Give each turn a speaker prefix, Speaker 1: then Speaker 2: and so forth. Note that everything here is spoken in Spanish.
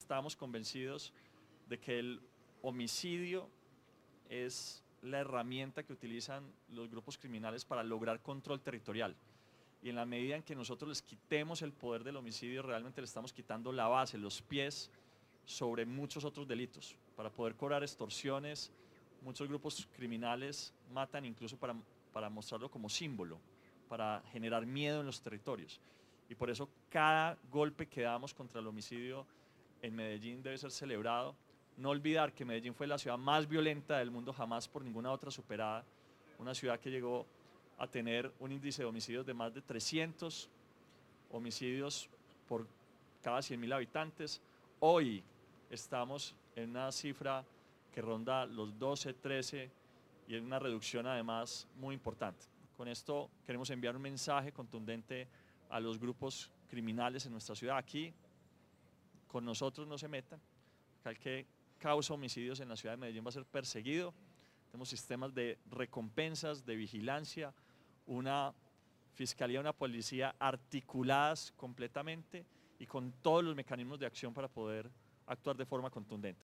Speaker 1: estamos convencidos de que el homicidio es la herramienta que utilizan los grupos criminales para lograr control territorial. Y en la medida en que nosotros les quitemos el poder del homicidio, realmente le estamos quitando la base, los pies sobre muchos otros delitos. Para poder cobrar extorsiones, muchos grupos criminales matan incluso para mostrarlo como símbolo, para generar miedo en los territorios. Y por eso cada golpe que damos contra el homicidio en Medellín debe ser celebrado. No olvidar que Medellín fue la ciudad más violenta del mundo, jamás por ninguna otra superada. Una ciudad que llegó a tener un índice de homicidios de más de 300 homicidios por cada 100.000 habitantes. Hoy estamos en una cifra que ronda los 12, 13 y es una reducción además muy importante. Con esto queremos enviar un mensaje contundente a los grupos criminales en nuestra ciudad. Aquí con nosotros no se metan. Acá el que causa homicidios en la ciudad de Medellín va a ser perseguido. Tenemos sistemas de recompensas, de vigilancia, una fiscalía, una policía articuladas completamente y con todos los mecanismos de acción para poder actuar de forma contundente.